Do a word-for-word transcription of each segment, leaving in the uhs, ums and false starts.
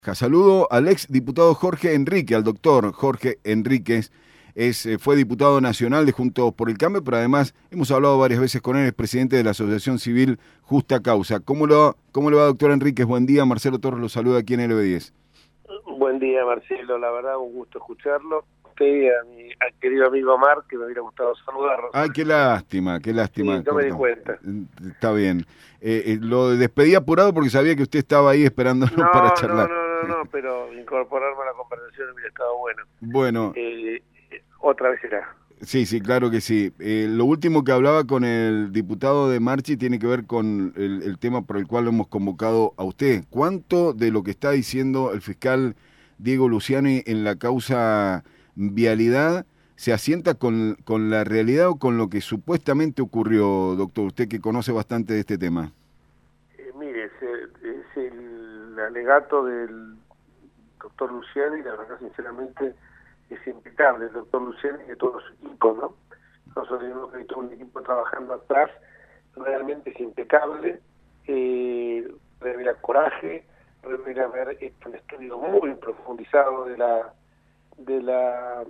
Saludo al ex diputado Jorge Enrique, al doctor Jorge Enríquez. Es, eh, fue diputado nacional de Juntos por el Cambio, pero además hemos hablado varias veces con él, es presidente de la Asociación Civil Justa Causa. ¿Cómo le va, cómo le va, doctor Enríquez? Buen día, Marcelo Torres lo saluda aquí en L B diez. Buen día, Marcelo, la verdad un gusto escucharlo. Usted y a mi al querido amigo Mar, que me hubiera gustado saludarlo. Ay, qué lástima, qué lástima. Sí, no me di cuenta. Está bien. Eh, eh, lo despedí apurado porque sabía que usted estaba ahí esperándonos no, para charlar. No, no, no, no, pero incorporarme a la conversación hubiera estado bueno. Bueno. Eh, otra vez será. Sí, sí, claro que sí. Eh, lo último que hablaba con el diputado de Marchi tiene que ver con el, el tema por el cual lo hemos convocado a usted. ¿Cuánto de lo que está diciendo el fiscal Diego Luciani en la causa vialidad se asienta con, con la realidad o con lo que supuestamente ocurrió, doctor? Usted que conoce bastante de este tema. Eh, mire, es el, es el alegato del doctor Luciani, la verdad, sinceramente, es impecable el doctor Luciani y de todo su equipo, ¿no? Nosotros tenemos que hay todo un equipo trabajando atrás, realmente es impecable, eh, revela coraje, revela haber hecho un estudio muy profundizado de la de la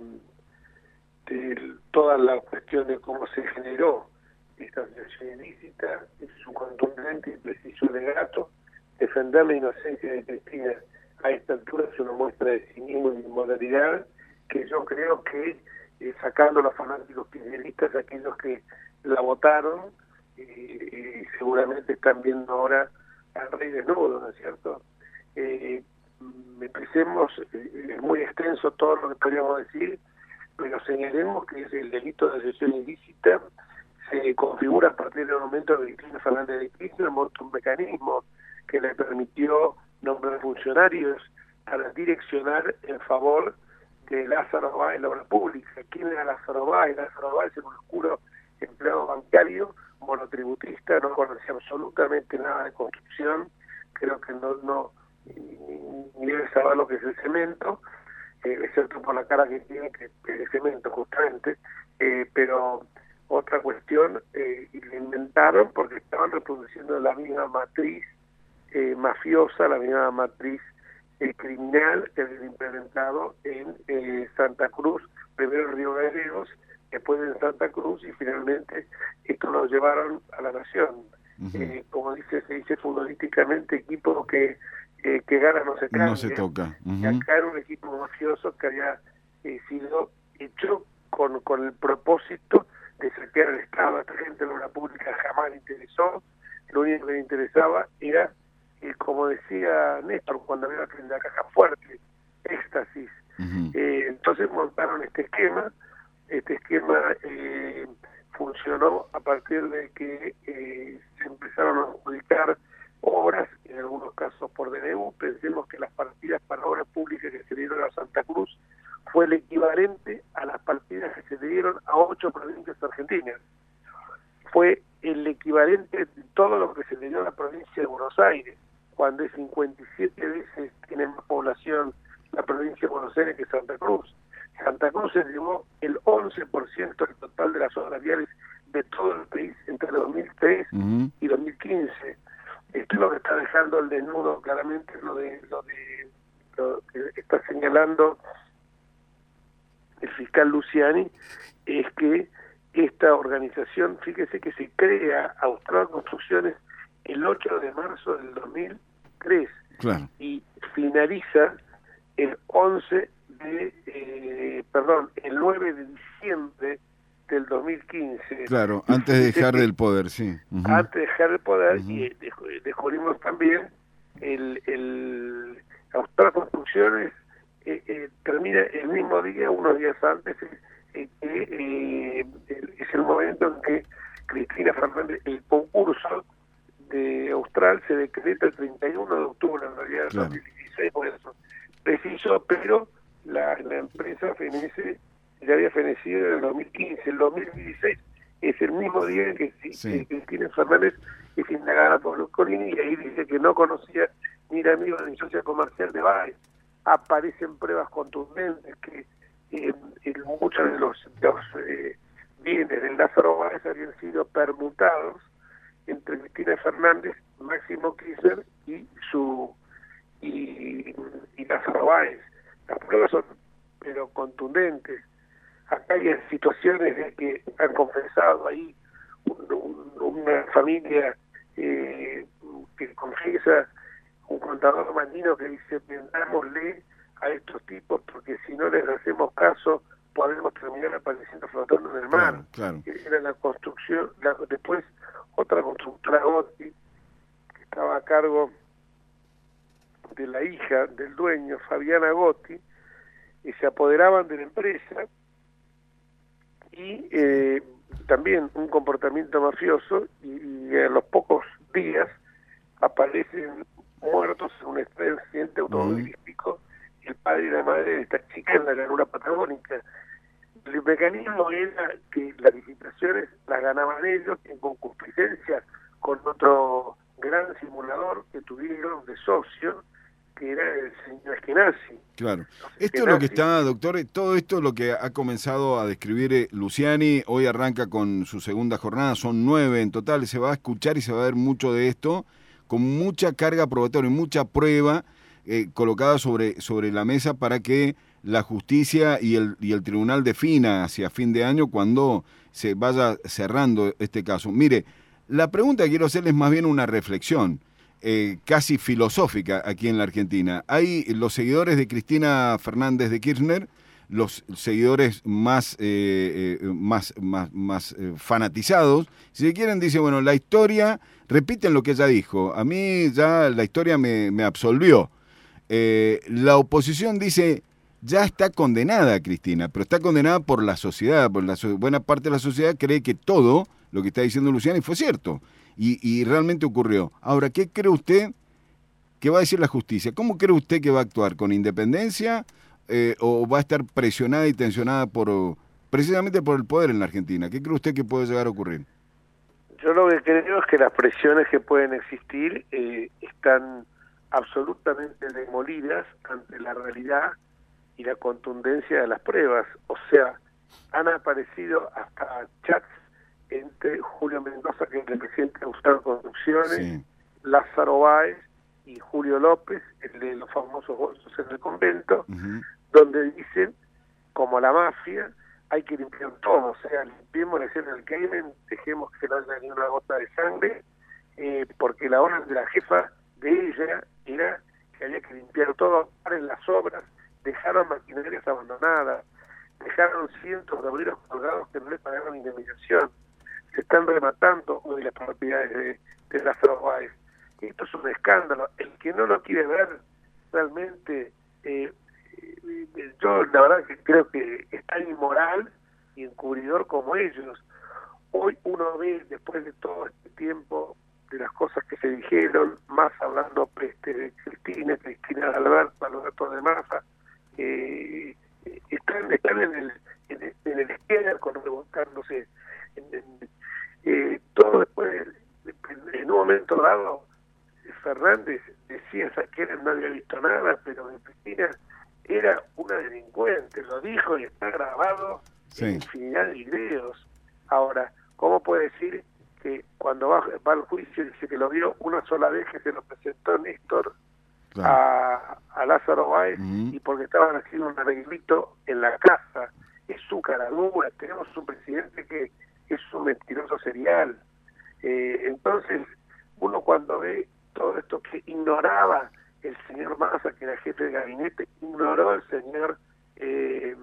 de toda la cuestión de cómo se generó esta asociación ilícita, su contundente y preciso alegato. Defender la inocencia de Cristina a esta altura es una muestra de cinismo y de inmoralidad que yo creo que, eh, sacando a los fanáticos kirchneristas, aquellos que la votaron, eh, eh, seguramente están viendo ahora al rey desnudo, ¿no es cierto? Eh, me pensemos, eh, es muy extenso todo lo que podríamos decir, pero señalemos que el delito de asociación ilícita se configura a partir del momento de Cristina Fernández de Kirchner, monta un mecanismo que le permitió nombrar funcionarios para direccionar en favor de Lázaro Báez la obra pública. ¿Quién era Lázaro Báez? Lázaro Báez era un oscuro empleado bancario, monotributista, no conocía absolutamente nada de construcción, creo que no, no ni debe saber lo que es el cemento, eh, excepto por la cara que tiene, que, que es cemento justamente, eh, pero otra cuestión, eh, y le inventaron porque estaban reproduciendo la misma matriz eh, mafiosa, la misma matriz eh, criminal que habían implementado en eh, Santa Cruz, primero en Río Gallegos, después en Santa Cruz, y finalmente esto lo llevaron a la nación. Uh-huh. eh, como dice, se dice futbolísticamente, equipo que eh, que gana no se cambia. No se toca. Uh-huh. Y acá era un equipo mafioso que había eh, sido hecho con, con el propósito de saquear el Estado. A esta gente la obra pública jamás le interesó, lo único que le interesaba era, eh, como decía Néstor cuando había la caja fuerte, éxtasis. Uh-huh. eh, entonces montaron este esquema, este esquema eh, funcionó a partir de que eh, se empezaron a adjudicar obras, en algunos casos por D N U. Pensemos que las partidas para obras públicas que se dieron a Santa Cruz fue el equivalente a las partidas que se dieron a ocho provincias argentinas. Fue el equivalente de todo lo que se le dio a la provincia de Buenos Aires, cuando es cincuenta y siete veces tiene más población la provincia de Buenos Aires que Santa Cruz. Santa Cruz se llevó el once por ciento del total de las obras viales de todo el país entre dos mil tres uh-huh. y dos mil quince. Esto es lo que está dejando el desnudo claramente, lo de lo de lo que está señalando el fiscal Luciani, es que esta organización, fíjese que se crea Austral Construcciones el ocho de marzo del dos mil tres, claro, y finaliza el once de, eh, perdón, el nueve de diciembre del dos mil quince. Claro, antes de dejar del poder, sí. Uh-huh. Antes de dejar el poder, uh-huh. y descubrimos también el, el Austral Construcciones eh, eh, termina el mismo día, unos días antes, eh, eh, eh, es el momento en que Cristina Fernández, el concurso de Austral se decreta el treinta y uno de octubre, en realidad, claro, dos mil dieciséis, por eso preciso, pero la, la empresa fenece, ya había fenecido en el dos mil quince, el dos mil dieciséis es el mismo día en que sí. Cristina Fernández es indagada por Berlusconi, y ahí dice que no conocía ni era amigo ni socia comercial de Báez. Aparecen pruebas contundentes que eh, en muchos de los, los eh, bienes del Lázaro Báez habían sido permutados entre Cristina Fernández, Máximo Kirchner y su y, y Lázaro Báez. Las pruebas son pero contundentes. Acá hay situaciones de que han confesado ahí un, un, una familia eh, que confiesa, un contador marino que dice, vendámosle a estos tipos porque si no les hacemos caso podemos terminar apareciendo flotando en el mar. Claro, claro. Era la construcción, la, después otra constructora Gotti, que estaba a cargo de la hija del dueño, Fabiana Gotti, y se apoderaban de la empresa y eh, también un comportamiento mafioso y, y a los pocos días aparecen muertos en un accidente automovilístico mm. el padre y la madre de esta chica en la llanura patagónica. El mecanismo era que las licitaciones las ganaban ellos en concupiscencia con otro gran simulador que tuvieron de socio, que era el señor Eskenazi. Claro. Esto es lo que está, doctor, todo esto es lo que ha comenzado a describir eh, Luciani. Hoy arranca con su segunda jornada, son nueve en total, se va a escuchar y se va a ver mucho de esto, con mucha carga probatoria y mucha prueba eh, colocada sobre, sobre la mesa para que la justicia y el, y el tribunal defina hacia fin de año cuando se vaya cerrando este caso. Mire, la pregunta que quiero hacerle es más bien una reflexión. Eh, casi filosófica aquí en la Argentina. Hay los seguidores de Cristina Fernández de Kirchner, los seguidores más eh, eh, más más más eh, fanatizados, si se quieren, dicen, bueno, la historia, repiten lo que ella dijo, a mí ya la historia me, me absolvió. Eh, la oposición dice, ya está condenada Cristina, pero está condenada por la sociedad, por la so- buena parte de la sociedad cree que todo lo que está diciendo Luciani fue cierto. Y, y realmente ocurrió. Ahora, ¿qué cree usted que va a decir la justicia? ¿Cómo cree usted que va a actuar? ¿Con independencia eh, o va a estar presionada y tensionada por precisamente por el poder en la Argentina? ¿Qué cree usted que puede llegar a ocurrir? Yo lo que creo es que las presiones que pueden existir eh, están absolutamente demolidas ante la realidad y la contundencia de las pruebas. O sea, han aparecido hasta chats entre Julio Mendoza, que es el presidente de Austral Construcciones, sí. Lázaro Báez y Julio López, el de los famosos bolsos en el convento, uh-huh. donde dicen, como la mafia, hay que limpiar todo, o sea, limpiemos la escena del crimen, dejemos que no haya ni una gota de sangre, eh, porque la orden de la jefa de ella era que había que limpiar todo, paren las obras, dejaron maquinarias abandonadas, dejaron cientos de obreros colgados que no les pagaron indemnización. Se están rematando hoy las propiedades de, de Lázaro Báez. Esto es un escándalo. El que no lo quiere ver realmente, eh, eh, yo la verdad que creo que es tan inmoral y encubridor como ellos. Hoy uno ve, después de todo este tiempo, de las cosas que se dijeron, más hablando este, de Cristina, Cristina de Alberto, Alberto de Massa, eh, están, están en el en el, en el estiércol, revolcándose en, en, Eh, todo después, en un momento dado, Fernández decía que él no había visto nada, pero Cristina era una delincuente, lo dijo y está grabado sí. en infinidad de videos. Ahora, ¿cómo puede decir que cuando va, va al juicio dice que lo vio una sola vez, que se lo presentó Néstor claro. a, a Lázaro Báez uh-huh. y porque estaban haciendo un arreglito en la casa? Es su caradura. Tenemos un presidente que es un mentiroso serial. Eh, entonces, uno cuando ve todo esto que ignoraba el señor Massa, que era jefe de gabinete, ignoró el señor eh,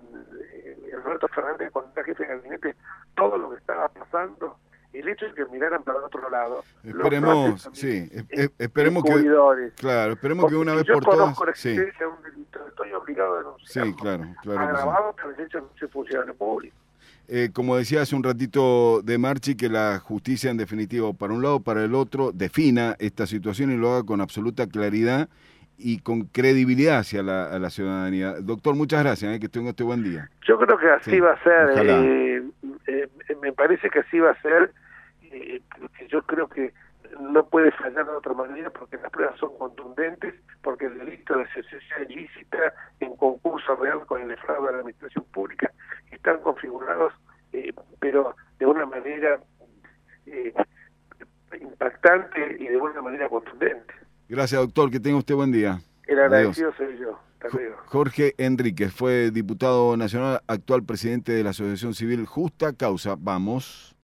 Alberto Fernández cuando era jefe de gabinete, todo lo que estaba pasando, el hecho de que miraran para el otro lado. Esperemos, sí, es, esperemos que, claro, esperemos que una vez por todas... Yo conozco la existencia de un delito, estoy obligado a denunciarlo. Sí, claro, claro. Agravado sí. por el hecho de no ser funcionario público. Eh, como decía hace un ratito de Marchi, que la justicia en definitiva, para un lado o para el otro, defina esta situación y lo haga con absoluta claridad y con credibilidad hacia la, a la ciudadanía. Doctor, muchas gracias, eh, que tenga este buen día. Yo creo que así sí, va a ser, eh, eh, me parece que así va a ser, eh, porque yo creo que no puede fallar de otra manera porque las pruebas son contundentes, porque el delito de asociación ilícita en concurso real con el fraude a la administración pública están configurados, eh, pero de una manera eh, impactante y de una manera contundente. Gracias, doctor, que tenga usted buen día. El agradecido soy yo. Hasta luego. Jorge Enríquez fue diputado nacional, actual presidente de la Asociación Civil Justa Causa. Vamos.